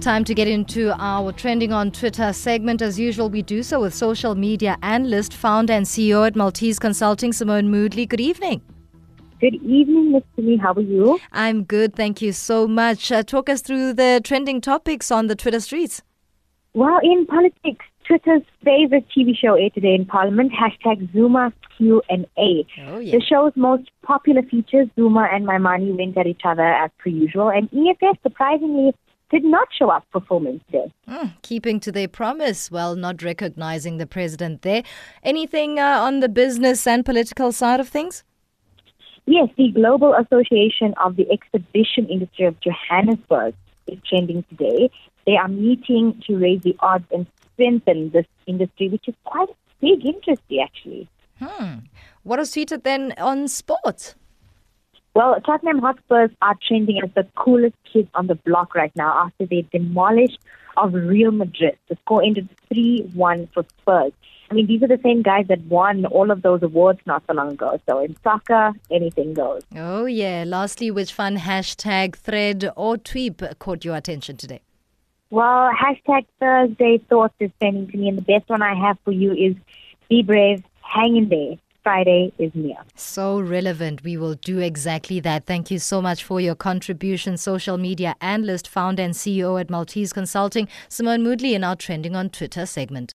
Time to get into our Trending on Twitter segment. As usual, we do so with social media analyst, founder and CEO at Maltese Consulting, Simone Moodley. Good evening. Good evening, Ms. Timmy. How are you? I'm good. Thank you so much. Talk us through the trending topics on the Twitter streets. Well, in politics, Twitter's favorite TV show aired today in Parliament, #Zuma Q&A. Oh, yeah. The show's most popular features, Zuma and Maimani, went at each other as per usual, and EFF surprisingly did not show up for filming today. Keeping to their promise, well, not recognizing the president there. Anything on the business and political side of things? Yes, the Global Association of the Exhibition Industry of Johannesburg is trending today. They are meeting to raise the odds and strengthen this industry, which is quite a big industry, actually. What is tweeted then on sports? Well, Tottenham Hotspurs are trending as the coolest kids on the block right now after they demolished of Real Madrid. The score ended 3-1 for Spurs. I mean, these are the same guys that won all of those awards not so long ago. So in soccer, anything goes. Oh, yeah. Lastly, which fun hashtag, thread or tweet caught your attention today? Well, #Thursday Thoughts is trending to me, and the best one I have for you is be brave, hang in there. Friday is near. So relevant. We will do exactly that. Thank you so much for your contribution. Social media analyst, founder and CEO at Maltese Consulting, Simone Moodley, in our Trending on Twitter segment.